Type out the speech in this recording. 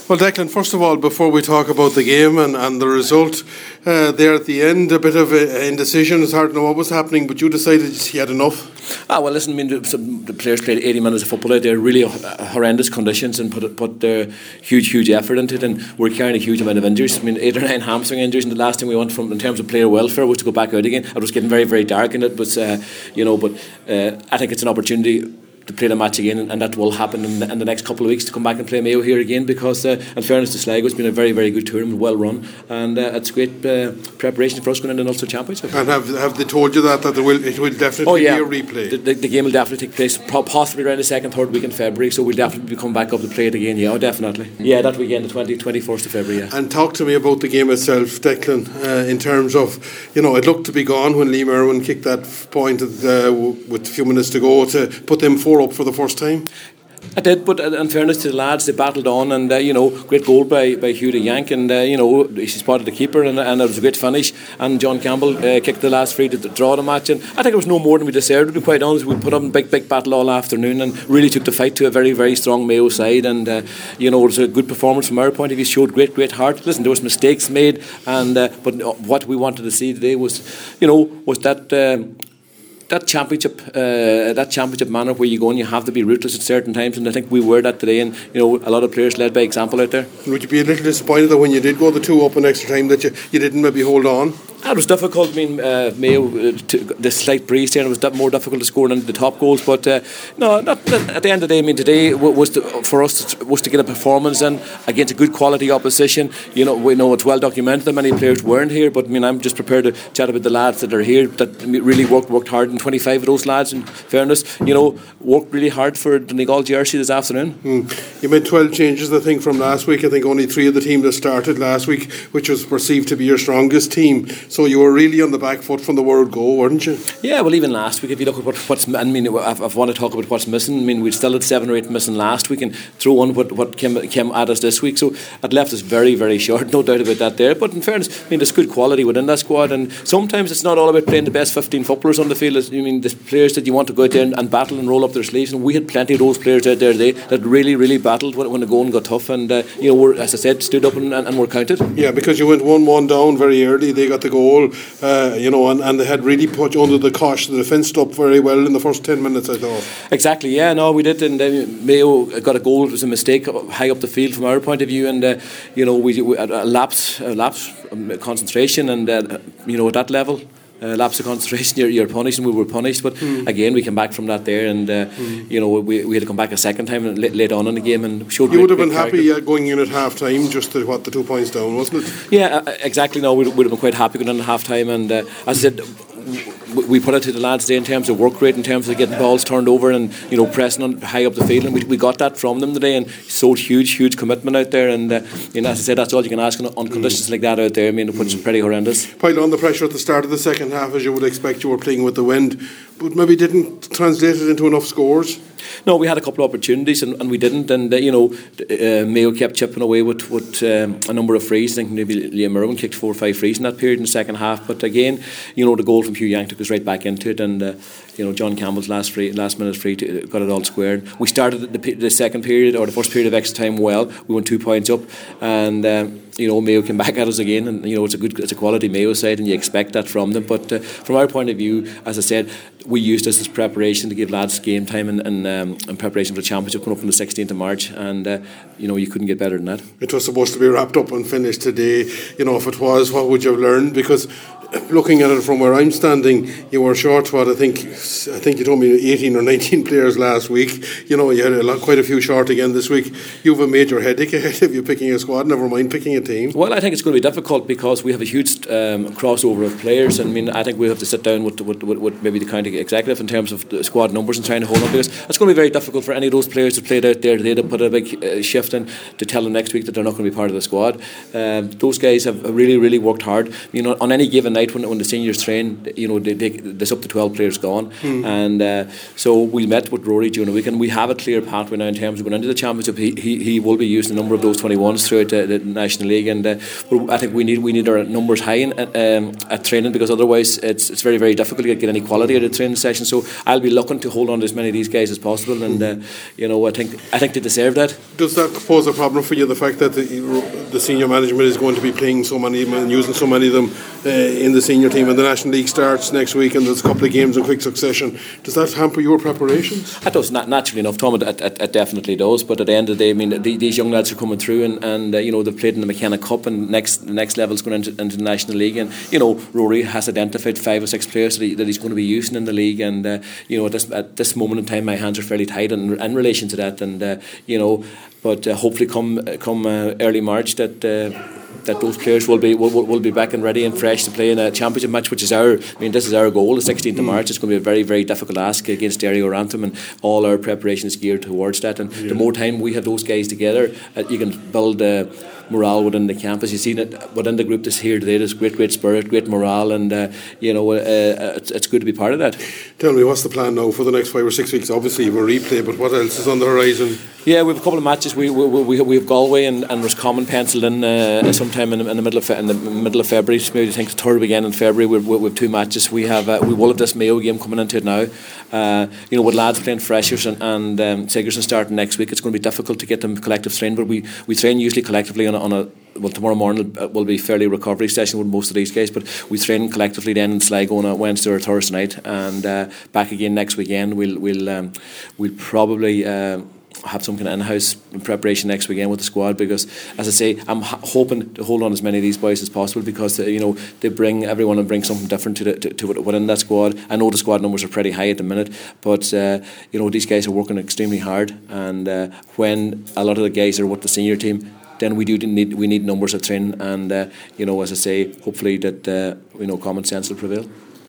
Well, Declan, first of all, before we talk about the game and the result, there at the end, a bit of indecision. It's hard to know what was happening, but you decided you had enough. Well, listen, I mean, the players played 80 minutes of football out there, really horrendous conditions, and put their huge effort into it, and we're carrying a huge amount of injuries. I mean, 8 or 9 hamstring injuries, and the last thing we want from in terms of player welfare was to go back out again. It was getting very, very dark, and it was, I think it's an opportunity to play the match again, and that will happen in the next couple of weeks, to come back and play Mayo here again, because in fairness to Sligo, it's been a very, very good tournament, well run, and it's great preparation for us going into the Ulster Championship. And have they told you that it will definitely be a replay? The game will definitely take place possibly around the 2nd, 3rd week in February, so we'll definitely come back up to play it again. Yeah, definitely. Yeah, that weekend, the 21st of February. Yeah. And talk to me about the game itself, Declan, in terms of, it looked to be gone when Liam Irwin kicked that point with a few minutes to go to put them 4 up for the first time. I did, but in fairness to the lads, they battled on, and great goal by Hugh de Yank, and he spotted the keeper, and it was a great finish, and John Campbell kicked the last free to draw the match, and I think it was no more than we deserved, to be quite honest. We put up a big battle all afternoon and really took the fight to a very, very strong Mayo side, and it was a good performance from our point of view. Showed great heart. Listen, there was mistakes made, and but what we wanted to see today was that championship manner where you go and you have to be ruthless at certain times, and I think we were that today, and a lot of players led by example out there. Would you be a little disappointed that when you did go the 2 up in extra time that you didn't maybe hold on? It was difficult. I mean, Mayo, the slight breeze there, and it was more difficult to score than the top goals. But not at the end of the day. I mean, today was for us to get a performance and against a good quality opposition. We know it's well documented that many players weren't here, but I mean, I'm just prepared to chat about the lads that are here that really worked hard. And 25 of those lads, in fairness, worked really hard for the Donegal jersey this afternoon. You made 12 changes, I think, from last week. I think only 3 of the team that started last week, which was perceived to be your strongest team. So you were really on the back foot from the word go, weren't you? Yeah, well, even last week, if you look at what's, I mean, I want to talk about what's missing. I mean, we still had 7 or 8 missing last week, and throw on what came at us this week. So it left us very, very short, no doubt about that there. But in fairness, I mean, there's good quality within that squad, and sometimes it's not all about playing the best 15 footballers on the field. I mean, the players that you want to go out there and battle and roll up their sleeves, and we had plenty of those players out there today that really battled when the going got tough, and we're, as I said, stood up and were counted. Yeah, because you went 1-1 down very early. They got the goal, and they had really put you under the cosh. The defence stood up very well in the first 10 minutes, I thought. Exactly, yeah, no, we did, and Mayo got a goal. It was a mistake high up the field from our point of view, and we had a lapse concentration, and at that level, lapse of concentration, you're punished, and we were punished. But again, we came back from that there, and we had to come back a second time and late on in the game, and showed. You would have been happy going in at half time, just to the 2 points down, wasn't it? Yeah, exactly. No, we would have been quite happy going in at half time, and as I said, we put it to the lads today in terms of work rate, in terms of getting balls turned over, and pressing on high up the field, and we got that from them today, and showed huge commitment out there, and as I said, that's all you can ask on conditions like that out there. I mean, it was pretty horrendous. Piled on the pressure at the start of the second half, as you would expect. You were playing with the wind, but maybe didn't translate it into enough scores. No, we had a couple of opportunities, and we didn't, and Mayo kept chipping away with a number of frees. I think maybe Liam Irwin kicked 4 or 5 frees in that period in the second half, but again, the goal from Hugh Yank took us right back into it, and John Campbell's last minute free got it all squared. We started the second period, or the first period of extra time, well. We went 2 points up, and Mayo came back at us again, and it's a quality Mayo side, and you expect that from them. But from our point of view, as I said, we used this as preparation to give lads game time and preparation for the championship coming up on the 16th of March, and you couldn't get better than that. It was supposed to be wrapped up and finished today. If it was, what would you have learned? Because looking at it from where I'm standing, you were short I think you told me 18 or 19 players last week. You had quite a few short again this week. You have a major headache ahead of you picking a squad, never mind picking a team. Well, I think it's going to be difficult because we have a huge crossover of players, and I mean, I think we have to sit down with maybe the county executive in terms of the squad numbers and trying to hold on, because it's going to be very difficult for any of those players that played out there today to put a big shift in, to tell them next week that they're not going to be part of the squad. Those guys have really worked hard. On any given night, night when the seniors train, you know, there's up to 12 players gone, and so we met with Rory during the week, and we have a clear pathway now in terms of going into the championship. He will be using a number of those 21s throughout the National League, and I think we need our numbers high at training, because otherwise it's very, very difficult to get any quality out of the training session. So I'll be looking to hold on to as many of these guys as possible, and you know, I think they deserve that. Does that pose a problem for you, the fact that the senior management is going to be playing so many and using so many of them in the senior team, and the National League starts next week and there's a couple of games in quick succession? Does that hamper your preparations? It does, naturally enough, Tom. It definitely does. But at the end of the day, I mean, these young lads are coming through, and you know, they've played in the McKenna Cup, and the next level is going into the National League, and you know, Rory has identified 5 or 6 players that he's going to be using in the league, and you know, at this moment in time, my hands are fairly tied in relation to that, and you know, but hopefully come early March that those players will be back and ready and fresh to play in a championship match, which is this is our goal. The 16th of March. It's going to be a very, very difficult ask against Derry or Antrim, and all our preparation is geared towards that. And the more time we have those guys together, you can build morale within the campus. You see that within the group that's here today, there's great spirit, great morale, and you know, it's good to be part of that. Tell me, what's the plan now for the next 5 or 6 weeks? Obviously, you have a replay, but what else is on the horizon? Yeah, we have a couple of matches. We have Galway and Roscommon penciled in sometime in the middle of February. Maybe I think the third weekend in February. We have 2 matches. We will have this Mayo game coming into it now. You know, with lads playing freshers and Sigerson starting next week, it's going to be difficult to get them collective train. But we train usually collectively on a well, tomorrow morning will be fairly recovery session with most of these guys, but we train collectively then in Sligo on a Wednesday or Thursday night, and back again next weekend. We'll probably have some kind of in-house preparation next weekend with the squad, because, as I say, I'm hoping to hold on as many of these boys as possible, because you know, everyone will bring something different to within that squad. I know the squad numbers are pretty high at the minute, but you know, these guys are working extremely hard, and when a lot of the guys are with the senior team, then we need numbers of training, and you know, as I say, hopefully that you know, common sense will prevail.